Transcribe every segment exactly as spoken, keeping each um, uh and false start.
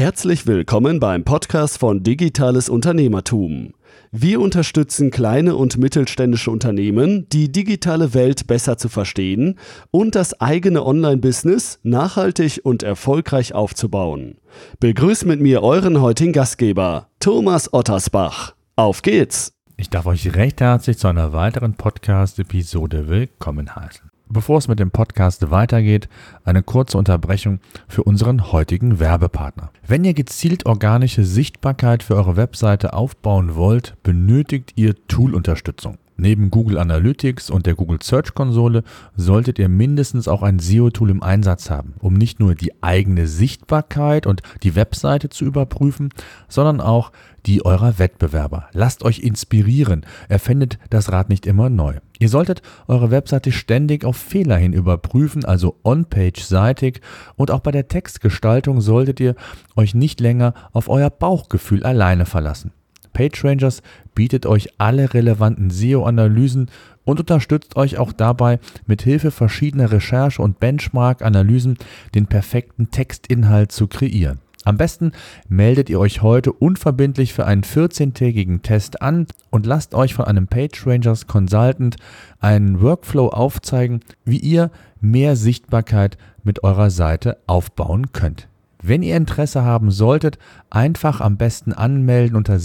Herzlich willkommen beim Podcast von Digitales Unternehmertum. Wir unterstützen kleine und mittelständische Unternehmen, die digitale Welt besser zu verstehen und das eigene Online-Business nachhaltig und erfolgreich aufzubauen. Begrüßt mit mir euren heutigen Gastgeber, Thomas Ottersbach. Auf geht's! Ich darf euch recht herzlich zu einer weiteren Podcast-Episode willkommen heißen. Bevor es mit dem Podcast weitergeht, eine kurze Unterbrechung für unseren heutigen Werbepartner. Wenn ihr gezielt organische Sichtbarkeit für eure Webseite aufbauen wollt, benötigt ihr Tool-Unterstützung. Neben Google Analytics und der Google Search Konsole solltet ihr mindestens auch ein S E O-Tool im Einsatz haben, um nicht nur die eigene Sichtbarkeit und die Webseite zu überprüfen, sondern auch die eurer Wettbewerber. Lasst euch inspirieren, erfindet das Rad nicht immer neu. Ihr solltet eure Webseite ständig auf Fehler hin überprüfen, also on-page-seitig, und auch bei der Textgestaltung solltet ihr euch nicht länger auf euer Bauchgefühl alleine verlassen. PageRangers bietet euch alle relevanten S E O-Analysen und unterstützt euch auch dabei, mit Hilfe verschiedener Recherche- und Benchmark-Analysen den perfekten Textinhalt zu kreieren. Am besten meldet ihr euch heute unverbindlich für einen vierzehntägigen Test an und lasst euch von einem PageRangers Consultant einen Workflow aufzeigen, wie ihr mehr Sichtbarkeit mit eurer Seite aufbauen könnt. Wenn ihr Interesse haben solltet, einfach am besten anmelden unter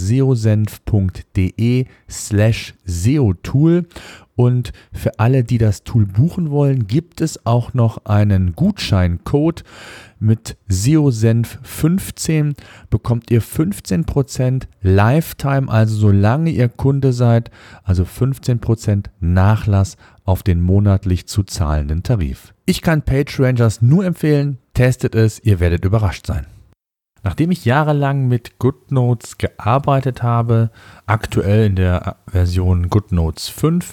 seosenf.de slash SEO-Tool. Und für alle, die das Tool buchen wollen, gibt es auch noch einen Gutscheincode. Mit seosenf fünfzehn bekommt ihr fünfzehn Prozent Lifetime, also solange ihr Kunde seid, also fünfzehn Prozent Nachlass auf den monatlich zu zahlenden Tarif. Ich kann PageRangers nur empfehlen, testet es, ihr werdet überrascht sein. Nachdem ich jahrelang mit GoodNotes gearbeitet habe, aktuell in der Version GoodNotes fünf,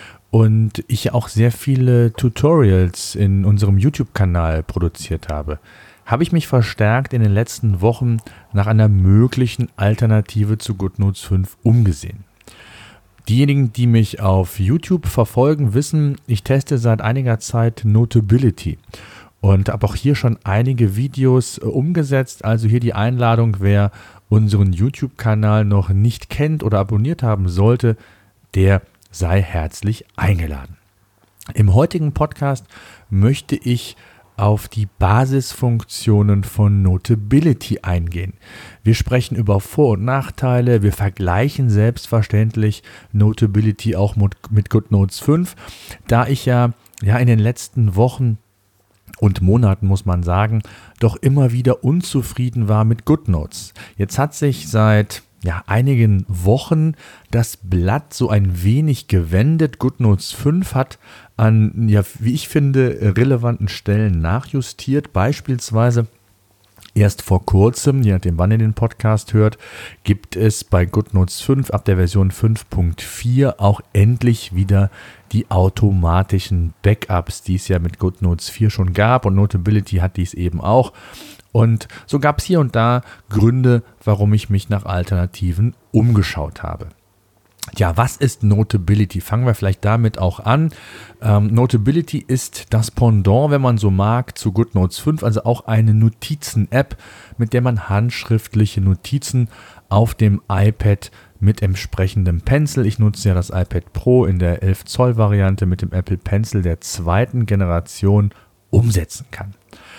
und ich auch sehr viele Tutorials in unserem YouTube-Kanal produziert habe, habe ich mich verstärkt in den letzten Wochen nach einer möglichen Alternative zu GoodNotes fünf umgesehen. Diejenigen, die mich auf YouTube verfolgen, wissen, ich teste seit einiger Zeit Notability und habe auch hier schon einige Videos umgesetzt. Also hier die Einladung, wer unseren YouTube-Kanal noch nicht kennt oder abonniert haben sollte, der sei herzlich eingeladen. Im heutigen Podcast möchte ich auf die Basisfunktionen von Notability eingehen. Wir sprechen über Vor- und Nachteile, wir vergleichen selbstverständlich Notability auch mit, mit GoodNotes fünf, da ich ja, ja in den letzten Wochen und Monaten, muss man sagen, doch immer wieder unzufrieden war mit GoodNotes. Jetzt hat sich seit ja, einigen Wochen das Blatt so ein wenig gewendet. GoodNotes fünf hat an, ja, wie ich finde, relevanten Stellen nachjustiert. Beispielsweise erst vor kurzem, je nachdem wann ihr den Podcast hört, gibt es bei GoodNotes fünf ab der Version fünf Punkt vier auch endlich wieder die automatischen Backups, die es ja mit GoodNotes vier schon gab, und Notability hat dies eben auch. Und so gab es hier und da Gründe, warum ich mich nach Alternativen umgeschaut habe. Ja, was ist Notability? Fangen wir vielleicht damit auch an. Ähm, Notability ist das Pendant, wenn man so mag, zu GoodNotes fünf, also auch eine Notizen-App, mit der man handschriftliche Notizen auf dem iPad mit entsprechendem Pencil, ich nutze ja das iPad Pro in der elf Zoll Variante mit dem Apple Pencil der zweiten Generation, umsetzen kann.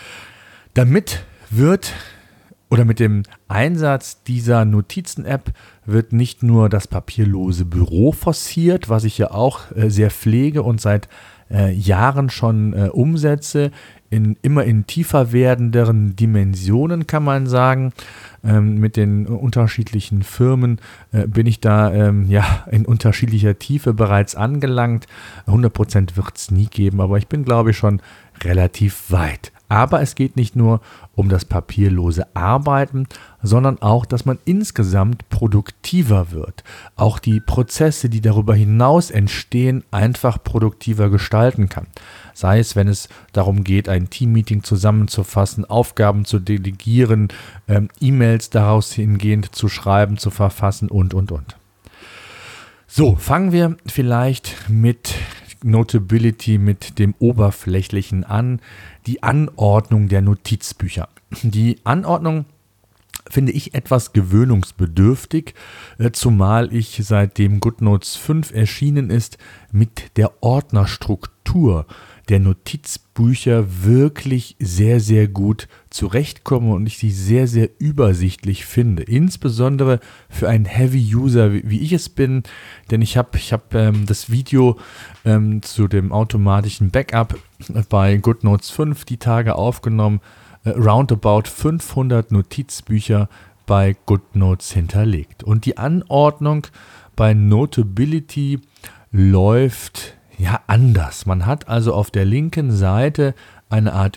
Damit wird oder mit dem Einsatz dieser Notizen-App wird nicht nur das papierlose Büro forciert, was ich ja auch äh, sehr pflege und seit äh, Jahren schon äh, umsetze, in immer in tiefer werdenderen Dimensionen, kann man sagen. Ähm, mit den unterschiedlichen Firmen äh, bin ich da ähm, ja in unterschiedlicher Tiefe bereits angelangt. hundert Prozent wird es nie geben, aber ich bin, glaube ich, schon relativ weit. Aber es geht nicht nur um das papierlose Arbeiten, sondern auch, dass man insgesamt produktiver wird. Auch die Prozesse, die darüber hinaus entstehen, einfach produktiver gestalten kann. Sei es, wenn es darum geht, ein Teammeeting zusammenzufassen, Aufgaben zu delegieren, ähm, E-Mails daraus hingehend zu schreiben, zu verfassen und, und, und. So, fangen wir vielleicht mit Notability, mit dem Oberflächlichen an, die Anordnung der Notizbücher. Die Anordnung finde ich etwas gewöhnungsbedürftig, äh, zumal ich seitdem GoodNotes fünf erschienen ist, mit der Ordnerstruktur der Notizbücher wirklich sehr, sehr gut zurechtkomme und ich sie sehr, sehr übersichtlich finde. Insbesondere für einen Heavy-User, wie, wie ich es bin, denn ich habe ich hab, ähm, das Video ähm, zu dem automatischen Backup bei GoodNotes fünf die Tage aufgenommen, äh, roundabout fünfhundert Notizbücher bei GoodNotes hinterlegt. Und die Anordnung bei Notability läuft ja anders. Man hat also auf der linken Seite eine Art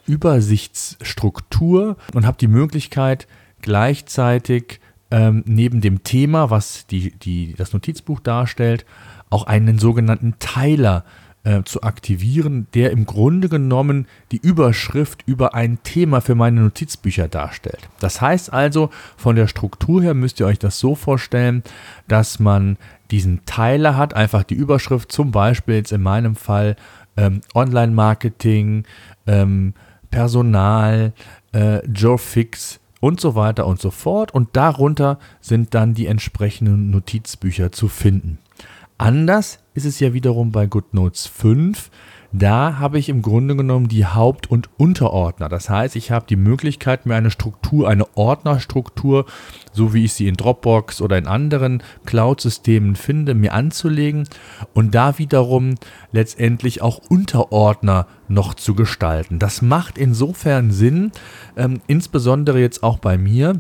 Übersichtsstruktur und hat die Möglichkeit, gleichzeitig ähm, neben dem Thema, was die, die, das Notizbuch darstellt, auch einen sogenannten Teiler äh, zu aktivieren, der im Grunde genommen die Überschrift über ein Thema für meine Notizbücher darstellt. Das heißt also, von der Struktur her müsst ihr euch das so vorstellen, dass man diesen Teiler hat, einfach die Überschrift, zum Beispiel jetzt in meinem Fall ähm, Online-Marketing, ähm, Personal, äh, Joe Fix und so weiter und so fort. Und darunter sind dann die entsprechenden Notizbücher zu finden. Anders ist es ja wiederum bei GoodNotes fünf. Da habe ich im Grunde genommen die Haupt- und Unterordner. Das heißt, ich habe die Möglichkeit, mir eine Struktur, eine Ordnerstruktur, so wie ich sie in Dropbox oder in anderen Cloud-Systemen finde, mir anzulegen und da wiederum letztendlich auch Unterordner noch zu gestalten. Das macht insofern Sinn, ähm, insbesondere jetzt auch bei mir,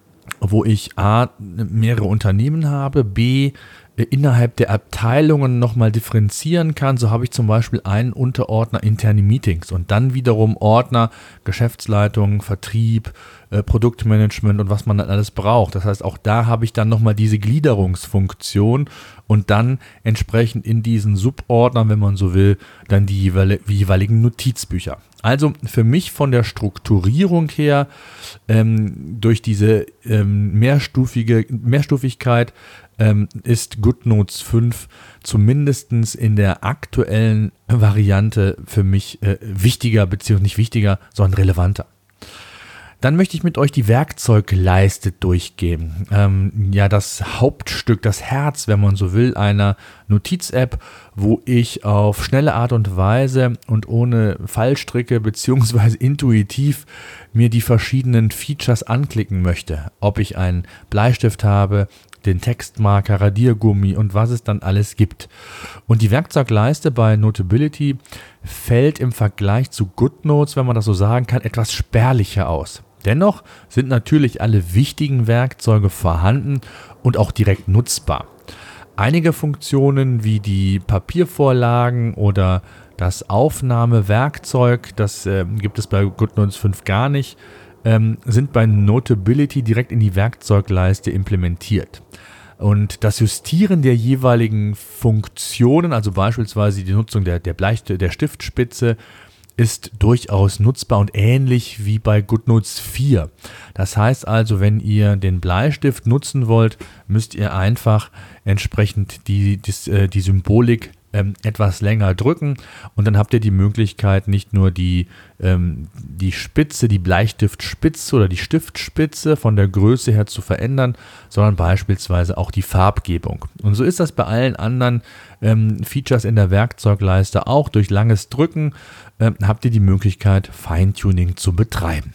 wo ich A, mehrere Unternehmen habe, B, innerhalb der Abteilungen nochmal differenzieren kann. So habe ich zum Beispiel einen Unterordner interne Meetings und dann wiederum Ordner Geschäftsleitung, Vertrieb, äh, Produktmanagement und was man dann alles braucht. Das heißt, auch da habe ich dann nochmal diese Gliederungsfunktion und dann entsprechend in diesen Subordnern, wenn man so will, dann die jeweiligen Notizbücher. Also für mich von der Strukturierung her ähm, durch diese ähm, mehrstufige Mehrstufigkeit ähm, ist GoodNotes fünf zumindest in der aktuellen Variante für mich äh, wichtiger, beziehungsweise nicht wichtiger, sondern relevanter. Dann möchte ich mit euch die Werkzeugleiste durchgehen. Ähm, ja, das Hauptstück, das Herz, wenn man so will, einer Notiz-App, wo ich auf schnelle Art und Weise und ohne Fallstricke beziehungsweise intuitiv mir die verschiedenen Features anklicken möchte. Ob ich einen Bleistift habe, den Textmarker, Radiergummi und was es dann alles gibt. Und die Werkzeugleiste bei Notability fällt im Vergleich zu GoodNotes, wenn man das so sagen kann, etwas spärlicher aus. Dennoch sind natürlich alle wichtigen Werkzeuge vorhanden und auch direkt nutzbar. Einige Funktionen wie die Papiervorlagen oder das Aufnahmewerkzeug, das äh, gibt es bei GoodNotes fünf gar nicht, ähm, sind bei Notability direkt in die Werkzeugleiste implementiert. Und das Justieren der jeweiligen Funktionen, also beispielsweise die Nutzung der, der, Bleistift, der Stiftspitze, ist durchaus nutzbar und ähnlich wie bei GoodNotes vier. Das heißt also, wenn ihr den Bleistift nutzen wollt, müsst ihr einfach entsprechend die, die, die Symbolik ähm, etwas länger drücken und dann habt ihr die Möglichkeit, nicht nur die, ähm, die Spitze, die Bleistiftspitze oder die Stiftspitze von der Größe her zu verändern, sondern beispielsweise auch die Farbgebung. Und so ist das bei allen anderen ähm, Features in der Werkzeugleiste auch. Durch langes Drücken ähm, habt ihr die Möglichkeit, Feintuning zu betreiben.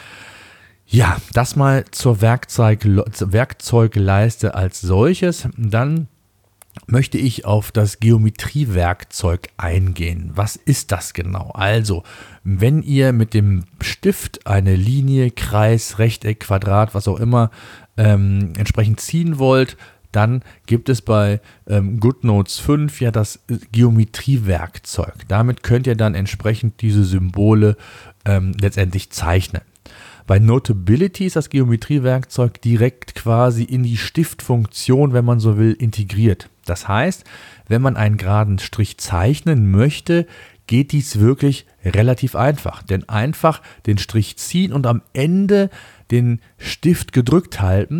Ja, das mal zur Werkzeug, Werkzeugleiste als solches. Dann möchte ich auf das Geometriewerkzeug eingehen. Was ist das genau? Also, wenn ihr mit dem Stift eine Linie, Kreis, Rechteck, Quadrat, was auch immer ähm, entsprechend ziehen wollt, dann gibt es bei ähm, GoodNotes fünf ja das Geometriewerkzeug. Damit könnt ihr dann entsprechend diese Symbole ähm, letztendlich zeichnen. Bei Notability ist das Geometriewerkzeug direkt quasi in die Stiftfunktion, wenn man so will, integriert. Das heißt, wenn man einen geraden Strich zeichnen möchte, geht dies wirklich relativ einfach. Denn einfach den Strich ziehen und am Ende den Stift gedrückt halten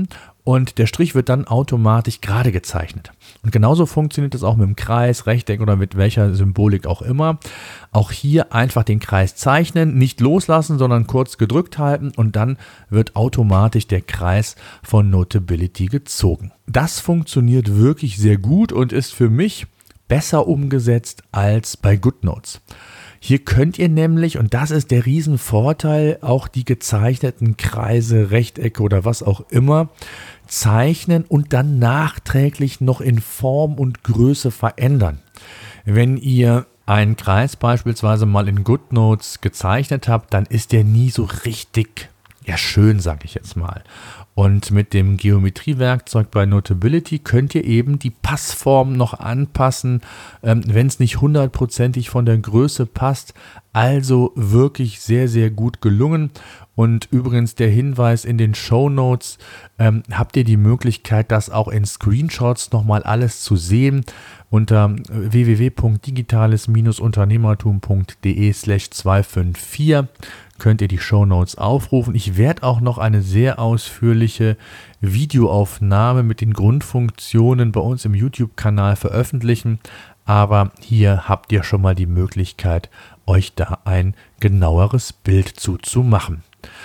und der Strich wird dann automatisch gerade gezeichnet. Und genauso funktioniert das auch mit dem Kreis, Rechteck oder mit welcher Symbolik auch immer. Auch hier einfach den Kreis zeichnen, nicht loslassen, sondern kurz gedrückt halten und dann wird automatisch der Kreis von Notability gezogen. Das funktioniert wirklich sehr gut und ist für mich besser umgesetzt als bei GoodNotes. Hier könnt ihr nämlich, und das ist der Riesenvorteil, auch die gezeichneten Kreise, Rechtecke oder was auch immer zeichnen und dann nachträglich noch in Form und Größe verändern. Wenn ihr einen Kreis beispielsweise mal in GoodNotes gezeichnet habt, dann ist der nie so richtig, ja schön, sage ich jetzt mal. Und mit dem Geometriewerkzeug bei Notability könnt ihr eben die Passform noch anpassen, ähm, wenn es nicht hundertprozentig von der Größe passt. Also wirklich sehr, sehr gut gelungen. Und übrigens der Hinweis in den Shownotes, ähm, habt ihr die Möglichkeit, das auch in Screenshots nochmal alles zu sehen. Unter w w w punkt digitales unternehmertum punkt d e slash zwei fünf vier könnt ihr die Shownotes aufrufen. Ich werde auch noch eine sehr ausführliche Videoaufnahme mit den Grundfunktionen bei uns im YouTube-Kanal veröffentlichen. Aber hier habt ihr schon mal die Möglichkeit, euch da ein genaueres Bild zuzumachen.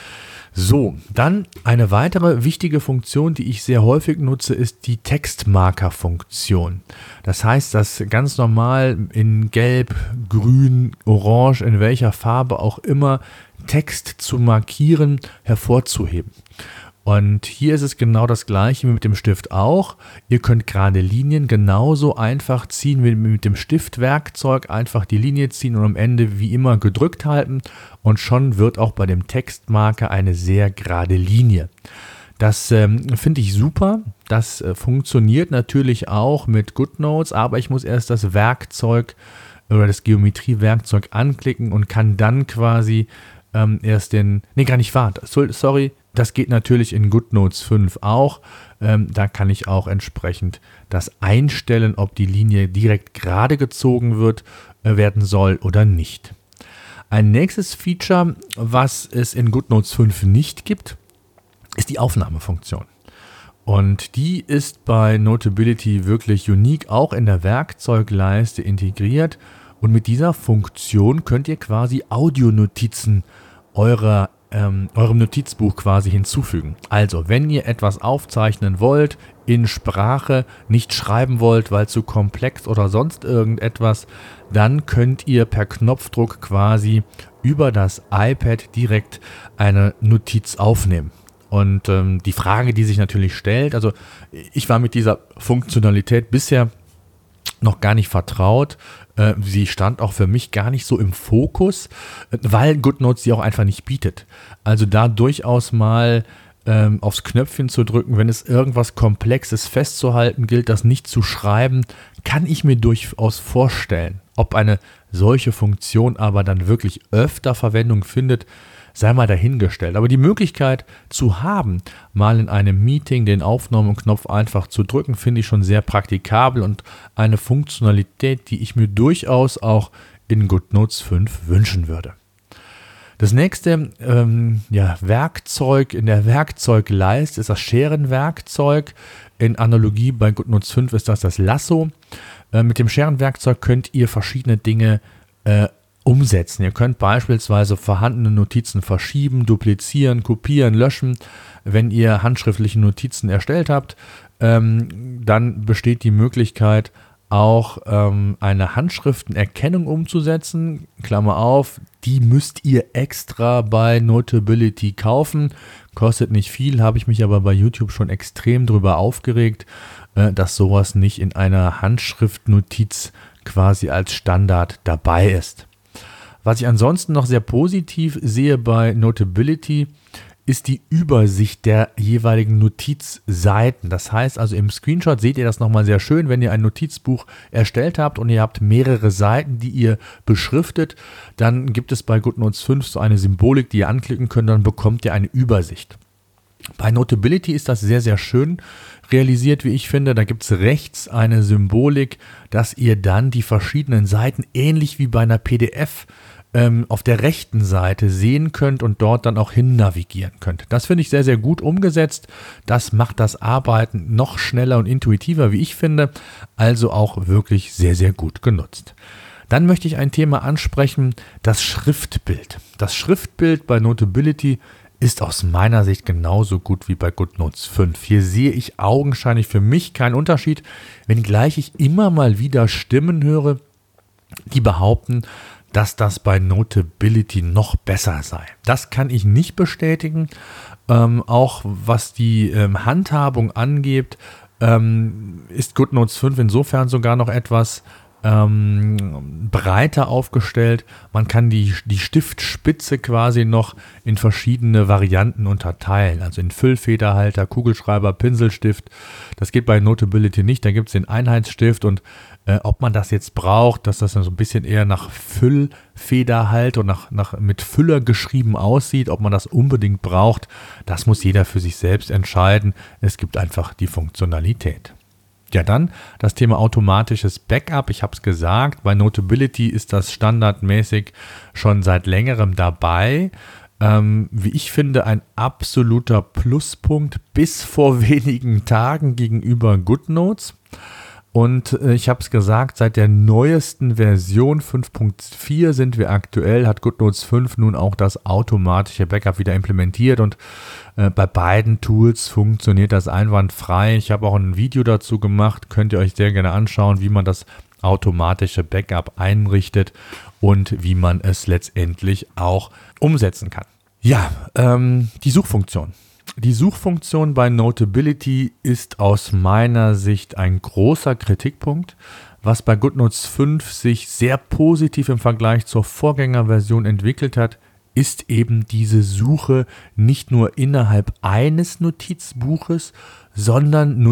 So, dann eine weitere wichtige Funktion, die ich sehr häufig nutze, ist die Textmarker-Funktion. Das heißt, dass ganz normal in Gelb, Grün, Orange, in welcher Farbe auch immer, Text zu markieren, hervorzuheben. Und hier ist es genau das gleiche wie mit dem Stift auch. Ihr könnt gerade Linien genauso einfach ziehen wie mit dem Stiftwerkzeug. Einfach die Linie ziehen und am Ende wie immer gedrückt halten. Und schon wird auch bei dem Textmarker eine sehr gerade Linie. Das ähm, finde ich super. Das äh, funktioniert natürlich auch mit GoodNotes, aber ich muss erst das Werkzeug oder das Geometriewerkzeug anklicken und kann dann quasi ähm, erst den, nee, gar nicht wahr, sorry, das geht natürlich in GoodNotes fünf auch. Ähm, da kann ich auch entsprechend das einstellen, ob die Linie direkt gerade gezogen wird, äh, werden soll oder nicht. Ein nächstes Feature, was es in GoodNotes fünf nicht gibt, ist die Aufnahmefunktion. Und die ist bei Notability wirklich unique, auch in der Werkzeugleiste integriert. Und mit dieser Funktion könnt ihr quasi Audionotizen eurer, ähm, eurem Notizbuch quasi hinzufügen. Also, wenn ihr etwas aufzeichnen wollt, in Sprache nicht schreiben wollt, weil zu komplex oder sonst irgendetwas, dann könnt ihr per Knopfdruck quasi über das iPad direkt eine Notiz aufnehmen. Und ähm, die Frage, die sich natürlich stellt, also ich war mit dieser Funktionalität bisher noch gar nicht vertraut. Äh, sie stand auch für mich gar nicht so im Fokus, weil GoodNotes sie auch einfach nicht bietet. Also da durchaus mal ähm, aufs Knöpfchen zu drücken, wenn es irgendwas Komplexes festzuhalten gilt, das nicht zu schreiben, kann ich mir durchaus vorstellen. Ob eine solche Funktion aber dann wirklich öfter Verwendung findet, sei mal dahingestellt. Aber die Möglichkeit zu haben, mal in einem Meeting den Aufnahmeknopf einfach zu drücken, finde ich schon sehr praktikabel und eine Funktionalität, die ich mir durchaus auch in GoodNotes fünf wünschen würde. Das nächste ähm, ja, Werkzeug in der Werkzeugleiste ist das Scherenwerkzeug. In Analogie bei GoodNotes fünf ist das das Lasso. Äh, mit dem Scherenwerkzeug könnt ihr verschiedene Dinge äh, umsetzen. Ihr könnt beispielsweise vorhandene Notizen verschieben, duplizieren, kopieren, löschen. Wenn ihr handschriftliche Notizen erstellt habt, ähm, dann besteht die Möglichkeit, auch ähm, eine Handschriftenerkennung umzusetzen. Klammer auf, die müsst ihr extra bei Notability kaufen. Kostet nicht viel, habe ich mich aber bei YouTube schon extrem drüber aufgeregt, äh, dass sowas nicht in einer Handschriftnotiz quasi als Standard dabei ist. Was ich ansonsten noch sehr positiv sehe bei Notability, ist die Übersicht der jeweiligen Notizseiten. Das heißt also, im Screenshot seht ihr das nochmal sehr schön, wenn ihr ein Notizbuch erstellt habt und ihr habt mehrere Seiten, die ihr beschriftet, dann gibt es bei GoodNotes fünf so eine Symbolik, die ihr anklicken könnt, dann bekommt ihr eine Übersicht. Bei Notability ist das sehr, sehr schön realisiert, wie ich finde. Da gibt es rechts eine Symbolik, dass ihr dann die verschiedenen Seiten ähnlich wie bei einer P D F ähm, auf der rechten Seite sehen könnt und dort dann auch hin navigieren könnt. Das finde ich sehr, sehr gut umgesetzt. Das macht das Arbeiten noch schneller und intuitiver, wie ich finde, also auch wirklich sehr, sehr gut genutzt. Dann möchte ich ein Thema ansprechen, das Schriftbild. Das Schriftbild bei Notability ist aus meiner Sicht genauso gut wie bei GoodNotes fünf. Hier sehe ich augenscheinlich für mich keinen Unterschied, wenngleich ich immer mal wieder Stimmen höre, die behaupten, dass das bei Notability noch besser sei. Das kann ich nicht bestätigen. Ähm, auch was die ähm, Handhabung angeht, ähm, ist GoodNotes fünf insofern sogar noch etwas ähm, breiter aufgestellt. Man kann die, die Stiftspitze quasi noch in verschiedene Varianten unterteilen, also in Füllfederhalter, Kugelschreiber, Pinselstift. Das geht bei Notability nicht, da gibt es den Einheitsstift und äh, ob man das jetzt braucht, dass das dann so ein bisschen eher nach Füllfederhalt und nach, nach, mit Füller geschrieben aussieht, ob man das unbedingt braucht, das muss jeder für sich selbst entscheiden. Es gibt einfach die Funktionalität. Ja, dann das Thema automatisches Backup. Ich habe es gesagt, bei Notability ist das standardmäßig schon seit längerem dabei. Ähm, wie ich finde, ein absoluter Pluspunkt bis vor wenigen Tagen gegenüber GoodNotes. Und äh, ich habe es gesagt, seit der neuesten Version fünf Punkt vier sind wir aktuell, hat GoodNotes fünf nun auch das automatische Backup wieder implementiert und äh, bei beiden Tools funktioniert das einwandfrei. Ich habe auch ein Video dazu gemacht, könnt ihr euch sehr gerne anschauen, wie man das automatische Backup einrichtet und wie man es letztendlich auch umsetzen kann. Ja, ähm, die Suchfunktion. Die Suchfunktion bei Notability ist aus meiner Sicht ein großer Kritikpunkt. Was bei GoodNotes fünf sich sehr positiv im Vergleich zur Vorgängerversion entwickelt hat, ist eben diese Suche nicht nur innerhalb eines Notizbuches, sondern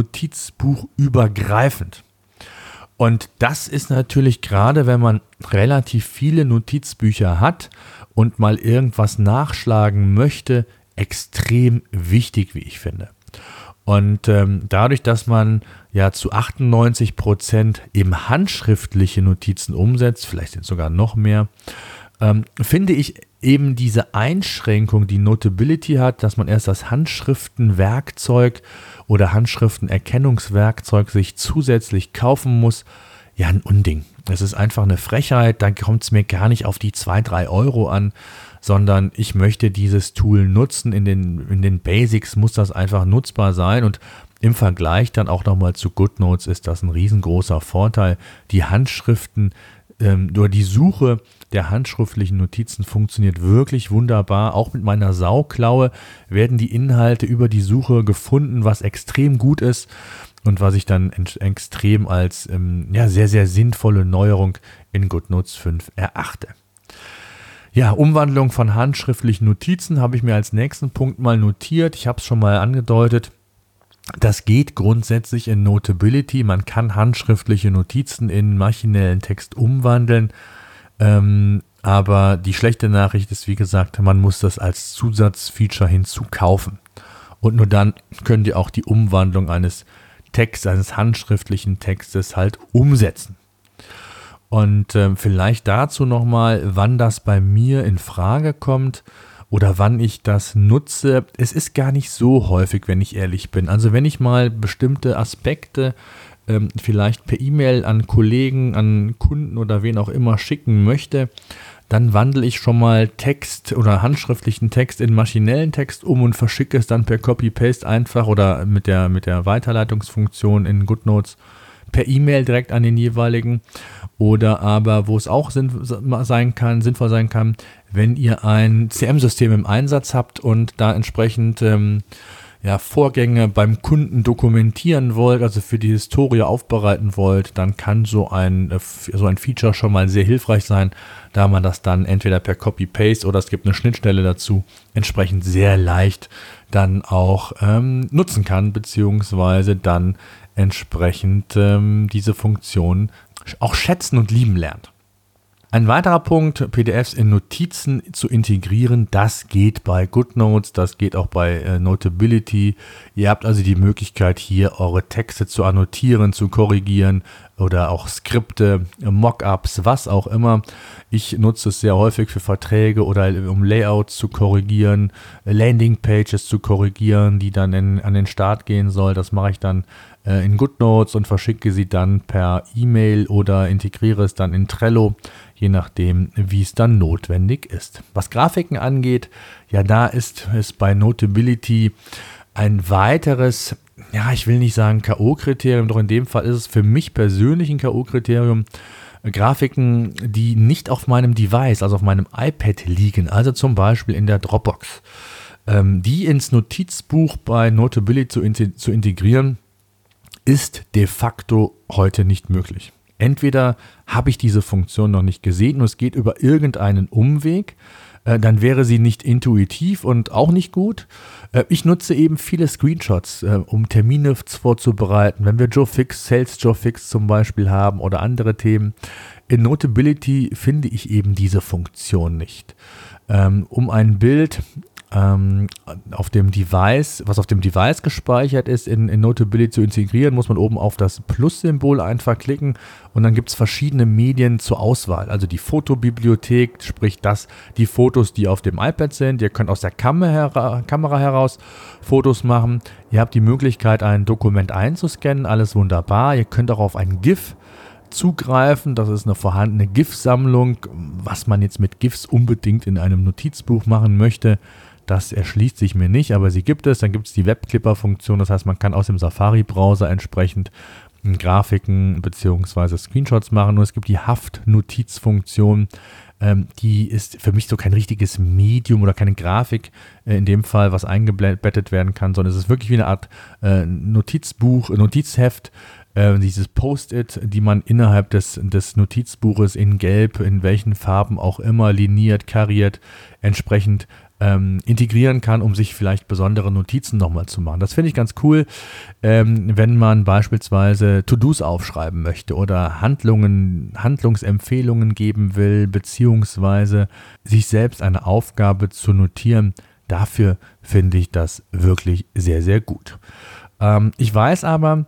notizbuchübergreifend. Und das ist natürlich gerade, wenn man relativ viele Notizbücher hat und mal irgendwas nachschlagen möchte, extrem wichtig, wie ich finde. Und ähm, dadurch, dass man ja zu achtundneunzig Prozent eben handschriftliche Notizen umsetzt, vielleicht sind es sogar noch mehr, ähm, finde ich eben diese Einschränkung, die Notability hat, dass man erst das Handschriftenwerkzeug oder Handschriftenerkennungswerkzeug sich zusätzlich kaufen muss, ja ein Unding. Es ist einfach eine Frechheit, da kommt es mir gar nicht auf die zwei, drei Euro an, sondern ich möchte dieses Tool nutzen. In den, in den Basics muss das einfach nutzbar sein und im Vergleich dann auch nochmal zu GoodNotes ist das ein riesengroßer Vorteil. Die Handschriften ähm, oder die Suche der handschriftlichen Notizen funktioniert wirklich wunderbar. Auch mit meiner Sauklaue werden die Inhalte über die Suche gefunden, was extrem gut ist und was ich dann extrem als ähm, ja, sehr, sehr sinnvolle Neuerung in GoodNotes fünf erachte. Ja, Umwandlung von handschriftlichen Notizen habe ich mir als nächsten Punkt mal notiert. Ich habe es schon mal angedeutet. Das geht grundsätzlich in Notability. Man kann handschriftliche Notizen in maschinellen Text umwandeln. Ähm, aber die schlechte Nachricht ist, wie gesagt, man muss das als Zusatzfeature hinzukaufen. Und nur dann könnt ihr auch die Umwandlung eines Texts, eines handschriftlichen Textes halt umsetzen. Und äh, vielleicht dazu nochmal, wann das bei mir in Frage kommt oder wann ich das nutze. Es ist gar nicht so häufig, wenn ich ehrlich bin. Also wenn ich mal bestimmte Aspekte ähm, vielleicht per E-Mail an Kollegen, an Kunden oder wen auch immer schicken möchte, dann wandle ich schon mal Text oder handschriftlichen Text in maschinellen Text um und verschicke es dann per Copy-Paste einfach oder mit der, mit der Weiterleitungsfunktion in GoodNotes per E-Mail direkt an den jeweiligen. Oder aber, wo es auch sinn, sein kann, sinnvoll sein kann, wenn ihr ein C M-System im Einsatz habt und da entsprechend ähm, ja, Vorgänge beim Kunden dokumentieren wollt, also für die Historie aufbereiten wollt, dann kann so ein, so ein Feature schon mal sehr hilfreich sein, da man das dann entweder per Copy-Paste oder es gibt eine Schnittstelle dazu, entsprechend sehr leicht dann auch ähm, nutzen kann, beziehungsweise dann entsprechend ähm, diese Funktion auch schätzen und lieben lernt. Ein weiterer Punkt, P D Fs in Notizen zu integrieren, das geht bei GoodNotes, das geht auch bei äh, Notability. Ihr habt also die Möglichkeit, hier eure Texte zu annotieren, zu korrigieren, oder auch Skripte, Mockups, was auch immer. Ich nutze es sehr häufig für Verträge oder um Layouts zu korrigieren, Landingpages zu korrigieren, die dann in, an den Start gehen soll. Das mache ich dann äh, in GoodNotes und verschicke sie dann per E-Mail oder integriere es dann in Trello, je nachdem, wie es dann notwendig ist. Was Grafiken angeht, ja, da ist es bei Notability ein weiteres, ja, ich will nicht sagen K O-Kriterium, doch in dem Fall ist es für mich persönlich ein K O-Kriterium. Grafiken, die nicht auf meinem Device, also auf meinem iPad liegen, also zum Beispiel in der Dropbox, ähm, die ins Notizbuch bei Notability zu, in- zu integrieren, ist de facto heute nicht möglich. Entweder habe ich diese Funktion noch nicht gesehen und es geht über irgendeinen Umweg, äh, dann wäre sie nicht intuitiv und auch nicht gut. Äh, ich nutze eben viele Screenshots, äh, um Termine vorzubereiten, wenn wir Joe Fix, Sales Joe Fix zum Beispiel haben oder andere Themen. In Notability finde ich eben diese Funktion nicht. Ähm, um ein Bild Ähm, auf dem Device, was auf dem Device gespeichert ist, in, in Notability zu integrieren, muss man oben auf das Plus-Symbol einfach klicken und dann gibt es verschiedene Medien zur Auswahl. Also die Fotobibliothek, sprich das, die Fotos, die auf dem iPad sind. Ihr könnt aus der Kamera, Kamera heraus Fotos machen. Ihr habt die Möglichkeit, ein Dokument einzuscannen, alles wunderbar. Ihr könnt auch auf ein GIF zugreifen, das ist eine vorhandene GIF-Sammlung. Was man jetzt mit GIFs unbedingt in einem Notizbuch machen möchte, das erschließt sich mir nicht, aber sie gibt es. Dann gibt es die Webclipper-Funktion, das heißt, man kann aus dem Safari-Browser entsprechend Grafiken bzw. Screenshots machen und es gibt die Haft-Notiz-Funktion. Ähm, die ist für mich so kein richtiges Medium oder keine Grafik äh, in dem Fall, was eingebettet werden kann, sondern es ist wirklich wie eine Art äh, Notizbuch, Notizheft, äh, dieses Post-it, die man innerhalb des, des Notizbuches in Gelb, in welchen Farben auch immer, liniert, kariert, entsprechend Ähm, integrieren kann, um sich vielleicht besondere Notizen nochmal zu machen. Das finde ich ganz cool, ähm, wenn man beispielsweise To-Dos aufschreiben möchte oder Handlungen, Handlungsempfehlungen geben will, beziehungsweise sich selbst eine Aufgabe zu notieren. Dafür finde ich das wirklich sehr, sehr gut. Ähm, ich weiß aber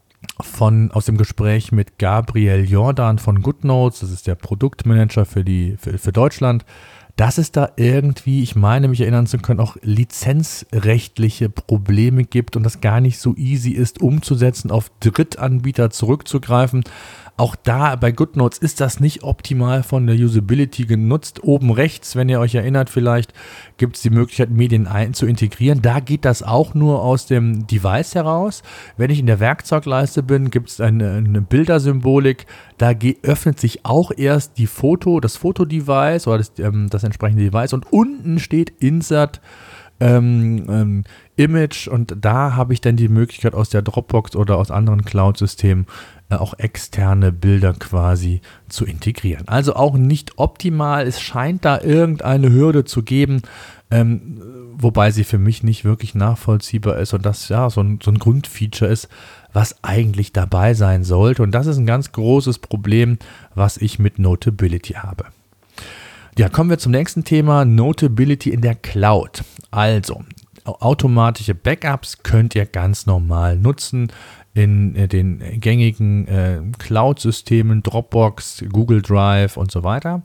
von, aus dem Gespräch mit Gabriel Jordan von GoodNotes, das ist der Produktmanager für, die, für, für Deutschland, dass es da irgendwie, ich meine mich erinnern zu können, auch lizenzrechtliche Probleme gibt und das gar nicht so easy ist, umzusetzen, auf Drittanbieter zurückzugreifen. Auch da bei GoodNotes ist das nicht optimal von der Usability genutzt. Oben rechts, wenn ihr euch erinnert vielleicht, gibt es die Möglichkeit, Medien ein zu integrieren. Da geht das auch nur aus dem Device heraus. Wenn ich in der Werkzeugleiste bin, gibt es eine, eine Bildersymbolik. Da ge- öffnet sich auch erst die Foto, das Fotodevice oder das, ähm, das entsprechende Device und unten steht Insert ähm, ähm, Image und da habe ich dann die Möglichkeit aus der Dropbox oder aus anderen Cloud-Systemen äh, auch externe Bilder quasi zu integrieren. Also auch nicht optimal, es scheint da irgendeine Hürde zu geben, ähm, wobei sie für mich nicht wirklich nachvollziehbar ist und das ja so ein, so ein Grundfeature ist, was eigentlich dabei sein sollte und das ist ein ganz großes Problem, was ich mit Notability habe. Ja, kommen wir zum nächsten Thema, Notability in der Cloud. Also, automatische Backups könnt ihr ganz normal nutzen in äh, den gängigen äh, Cloud-Systemen, Dropbox, Google Drive und so weiter.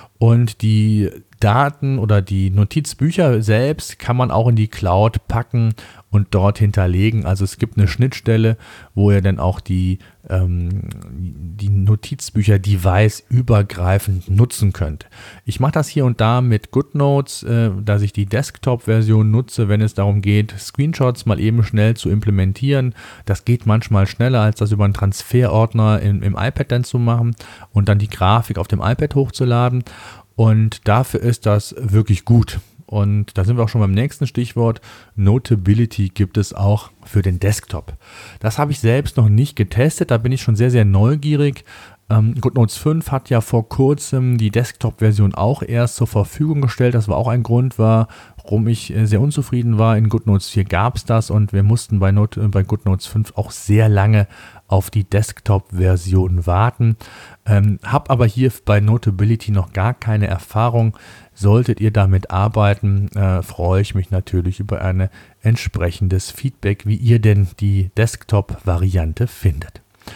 Und die Daten oder die Notizbücher selbst kann man auch in die Cloud packen und dort hinterlegen. Also es gibt eine Schnittstelle, wo ihr dann auch die, ähm, die Notizbücher device-übergreifend nutzen könnt. Ich mache das hier und da mit GoodNotes, äh, dass ich die Desktop-Version nutze, wenn es darum geht, Screenshots mal eben schnell zu implementieren. Das geht manchmal schneller, als das über einen Transferordner im, im iPad dann zu machen und dann die Grafik auf dem iPad hochzuladen. Und dafür ist das wirklich gut. Und da sind wir auch schon beim nächsten Stichwort. Notability gibt es auch für den Desktop. Das habe ich selbst noch nicht getestet. Da bin ich schon sehr, sehr neugierig. Ähm, GoodNotes fünf hat ja vor kurzem die Desktop-Version auch erst zur Verfügung gestellt. Das war auch ein Grund, warum ich sehr unzufrieden war. In GoodNotes vier gab es das und wir mussten bei, Not- bei GoodNotes fünf auch sehr lange auf die Desktop-Version warten. Ähm, hab aber hier bei Notability noch gar keine Erfahrung. Solltet ihr damit arbeiten, äh, freue ich mich natürlich über ein entsprechendes Feedback, wie ihr denn die Desktop-Variante findet.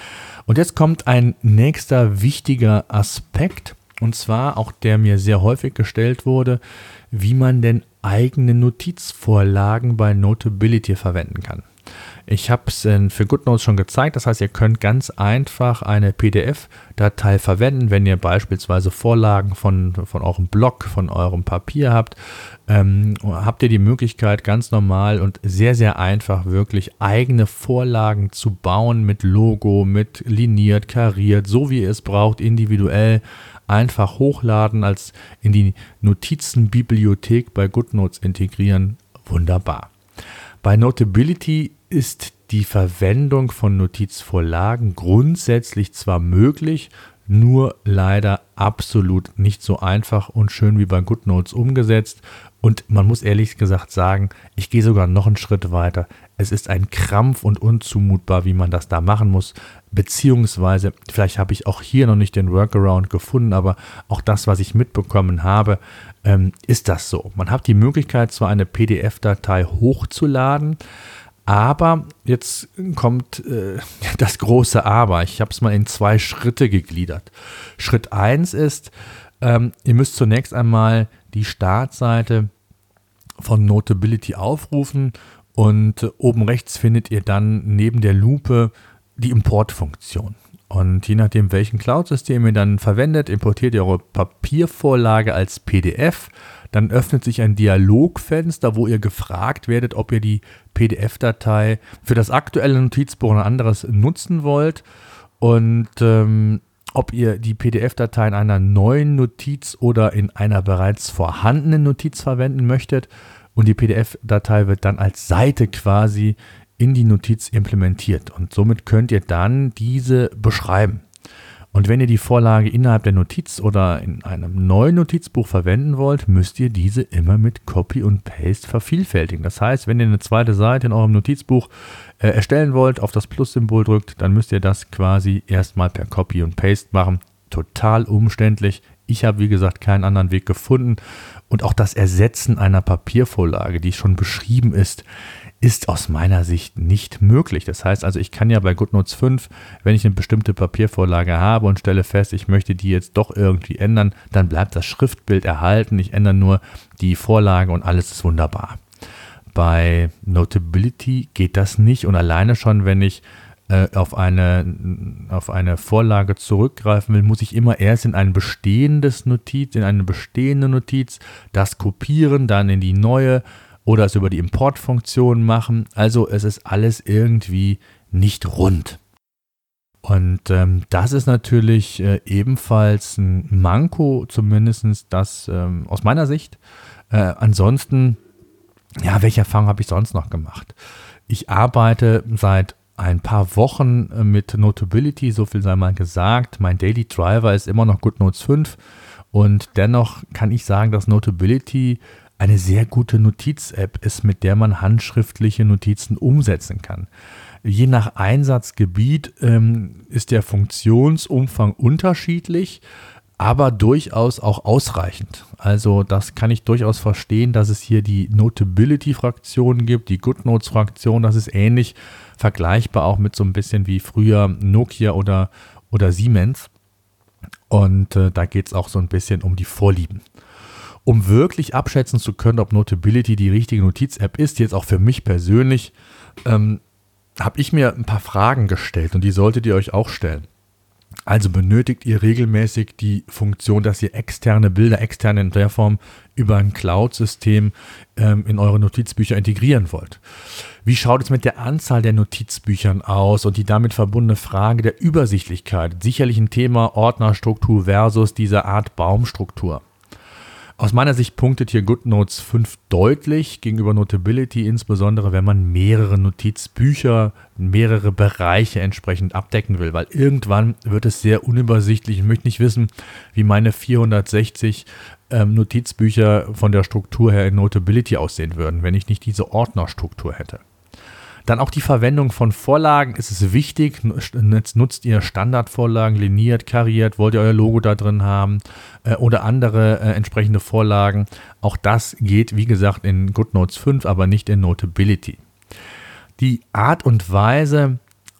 Und jetzt kommt ein nächster wichtiger Aspekt, und zwar auch der mir sehr häufig gestellt wurde, wie man denn eigene Notizvorlagen bei Notability verwenden kann. Ich habe es für GoodNotes schon gezeigt, das heißt, ihr könnt ganz einfach eine P D F-Datei verwenden, wenn ihr beispielsweise Vorlagen von, von eurem Blog, von eurem Papier habt, ähm, habt ihr die Möglichkeit, ganz normal und sehr, sehr einfach wirklich eigene Vorlagen zu bauen mit Logo, mit liniert, kariert, so wie ihr es braucht, individuell einfach hochladen, als in die Notizenbibliothek bei GoodNotes integrieren. Wunderbar. Bei Notability ist die Verwendung von Notizvorlagen grundsätzlich zwar möglich, nur leider absolut nicht so einfach und schön wie bei GoodNotes umgesetzt. Und man muss ehrlich gesagt sagen, ich gehe sogar noch einen Schritt weiter. Es ist ein Krampf und unzumutbar, wie man das da machen muss. Beziehungsweise, vielleicht habe ich auch hier noch nicht den Workaround gefunden, aber auch das, was ich mitbekommen habe, ähm, ist das so. Man hat die Möglichkeit, zwar eine P D F-Datei hochzuladen, aber jetzt kommt äh, das große Aber. Ich habe es mal in zwei Schritte gegliedert. Schritt eins ist, ähm, ihr müsst zunächst einmal die Startseite von Notability aufrufen und äh, oben rechts findet ihr dann neben der Lupe die Importfunktion. Und je nachdem, welchen Cloud-System ihr dann verwendet, importiert ihr eure Papiervorlage als P D F. Dann öffnet sich ein Dialogfenster, wo ihr gefragt werdet, ob ihr die P D F-Datei für das aktuelle Notizbuch oder anderes nutzen wollt und ähm, ob ihr die P D F-Datei in einer neuen Notiz oder in einer bereits vorhandenen Notiz verwenden möchtet. Und die P D F-Datei wird dann als Seite quasi in die Notiz implementiert. Und somit könnt ihr dann diese beschreiben. Und wenn ihr die Vorlage innerhalb der Notiz oder in einem neuen Notizbuch verwenden wollt, müsst ihr diese immer mit Copy und Paste vervielfältigen. Das heißt, wenn ihr eine zweite Seite in eurem Notizbuch äh, erstellen wollt, auf das Plus-Symbol drückt, dann müsst ihr das quasi erstmal per Copy und Paste machen. Total umständlich. Ich habe, wie gesagt, keinen anderen Weg gefunden. Und auch das Ersetzen einer Papiervorlage, die schon beschrieben ist, ist aus meiner Sicht nicht möglich. Das heißt also, ich kann ja bei GoodNotes fünf, wenn ich eine bestimmte Papiervorlage habe und stelle fest, ich möchte die jetzt doch irgendwie ändern, dann bleibt das Schriftbild erhalten. Ich ändere nur die Vorlage und alles ist wunderbar. Bei Notability geht das nicht und alleine schon, wenn ich äh, auf eine, auf eine Vorlage zurückgreifen will, muss ich immer erst in ein bestehendes Notiz, in eine bestehende Notiz das kopieren, dann in die neue oder es über die Importfunktion machen. Also es ist alles irgendwie nicht rund. Und ähm, das ist natürlich äh, ebenfalls ein Manko, zumindest das ähm, aus meiner Sicht. Äh, ansonsten, ja, welche Erfahrung habe ich sonst noch gemacht? Ich arbeite seit ein paar Wochen äh, mit Notability, so viel sei mal gesagt. Mein Daily Driver ist immer noch GoodNotes fünf und dennoch kann ich sagen, dass Notability eine sehr gute Notiz-App ist, mit der man handschriftliche Notizen umsetzen kann. Je nach Einsatzgebiet ähm, ist der Funktionsumfang unterschiedlich, aber durchaus auch ausreichend. Also das kann ich durchaus verstehen, dass es hier die Notability-Fraktion gibt, die GoodNotes-Fraktion, das ist ähnlich vergleichbar auch mit so ein bisschen wie früher Nokia oder, oder Siemens. Und äh, da geht es auch so ein bisschen um die Vorlieben. Um wirklich abschätzen zu können, ob Notability die richtige Notiz-App ist, jetzt auch für mich persönlich, ähm, habe ich mir ein paar Fragen gestellt und die solltet ihr euch auch stellen. Also benötigt ihr regelmäßig die Funktion, dass ihr externe Bilder, externe in der Form über ein Cloud-System ähm, in eure Notizbücher integrieren wollt. Wie schaut es mit der Anzahl der Notizbüchern aus und die damit verbundene Frage der Übersichtlichkeit? Sicherlich ein Thema Ordnerstruktur versus diese Art Baumstruktur. Aus meiner Sicht punktet hier GoodNotes fünf deutlich gegenüber Notability, insbesondere wenn man mehrere Notizbücher, mehrere Bereiche entsprechend abdecken will, weil irgendwann wird es sehr unübersichtlich. Ich möchte nicht wissen, wie meine vierhundertsechzig ähm, Notizbücher von der Struktur her in Notability aussehen würden, wenn ich nicht diese Ordnerstruktur hätte. Dann auch die Verwendung von Vorlagen ist es wichtig. Jetzt nutzt ihr Standardvorlagen, liniert, kariert, wollt ihr euer Logo da drin haben äh, oder andere äh, entsprechende Vorlagen. Auch das geht, wie gesagt, in GoodNotes fünf, aber nicht in Notability. Die Art und Weise,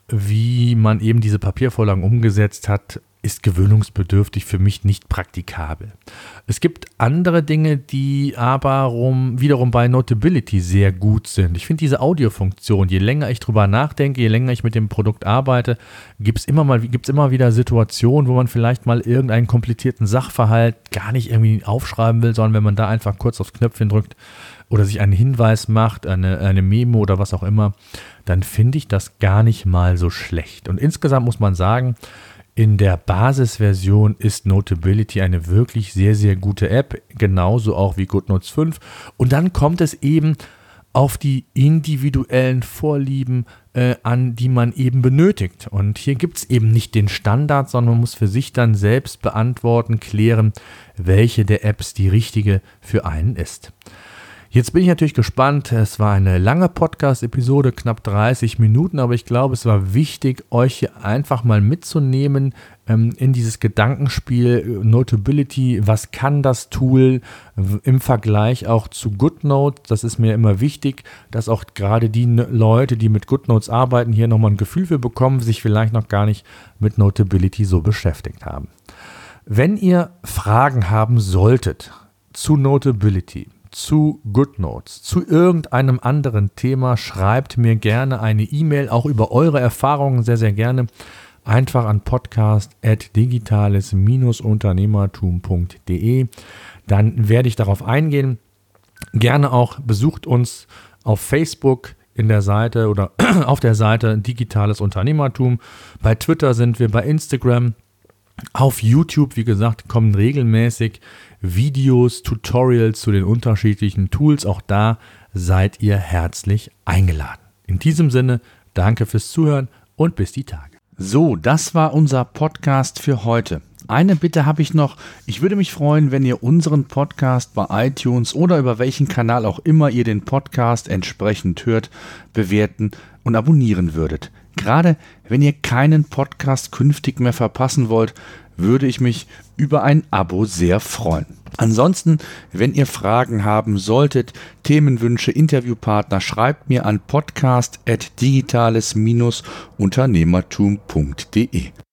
wie man eben diese Papiervorlagen umgesetzt hat, ist gewöhnungsbedürftig, für mich nicht praktikabel. Es gibt andere Dinge, die aber rum, wiederum bei Notability sehr gut sind. Ich finde diese Audiofunktion, je länger ich drüber nachdenke, je länger ich mit dem Produkt arbeite, gibt es immer mal, gibt's immer wieder Situationen, wo man vielleicht mal irgendeinen komplizierten Sachverhalt gar nicht irgendwie aufschreiben will, sondern wenn man da einfach kurz aufs Knöpfchen drückt oder sich einen Hinweis macht, eine, eine Memo oder was auch immer, dann finde ich das gar nicht mal so schlecht. Und insgesamt muss man sagen, in der Basisversion ist Notability eine wirklich sehr, sehr gute App, genauso auch wie GoodNotes fünf. Und dann kommt es eben auf die individuellen Vorlieben äh, an, die man eben benötigt. Und hier gibt es eben nicht den Standard, sondern man muss für sich dann selbst beantworten, klären, welche der Apps die richtige für einen ist. Jetzt bin ich natürlich gespannt, es war eine lange Podcast-Episode, knapp dreißig Minuten, aber ich glaube, es war wichtig, euch hier einfach mal mitzunehmen ähm, in dieses Gedankenspiel Notability. Was kann das Tool im Vergleich auch zu GoodNotes? Das ist mir immer wichtig, dass auch gerade die Leute, die mit GoodNotes arbeiten, hier nochmal ein Gefühl für bekommen, sich vielleicht noch gar nicht mit Notability so beschäftigt haben. Wenn ihr Fragen haben solltet zu Notability, zu GoodNotes, zu irgendeinem anderen Thema, schreibt mir gerne eine E-Mail, auch über eure Erfahrungen sehr, sehr gerne. Einfach an podcast at digitales unternehmertum punkt de. Dann werde ich darauf eingehen. Gerne auch besucht uns auf Facebook in der Seite oder auf der Seite Digitales Unternehmertum. Bei Twitter sind wir, bei Instagram. Auf YouTube, wie gesagt, kommen regelmäßig Videos, Tutorials zu den unterschiedlichen Tools. Auch da seid ihr herzlich eingeladen. In diesem Sinne, danke fürs Zuhören und bis die Tage. So, das war unser Podcast für heute. Eine Bitte habe ich noch. Ich würde mich freuen, wenn ihr unseren Podcast bei iTunes oder über welchen Kanal auch immer ihr den Podcast entsprechend hört, bewerten und abonnieren würdet. Gerade wenn ihr keinen Podcast künftig mehr verpassen wollt, würde ich mich über ein Abo sehr freuen. Ansonsten, wenn ihr Fragen haben solltet, Themenwünsche, Interviewpartner, schreibt mir an podcast at digitales unternehmertum punkt de.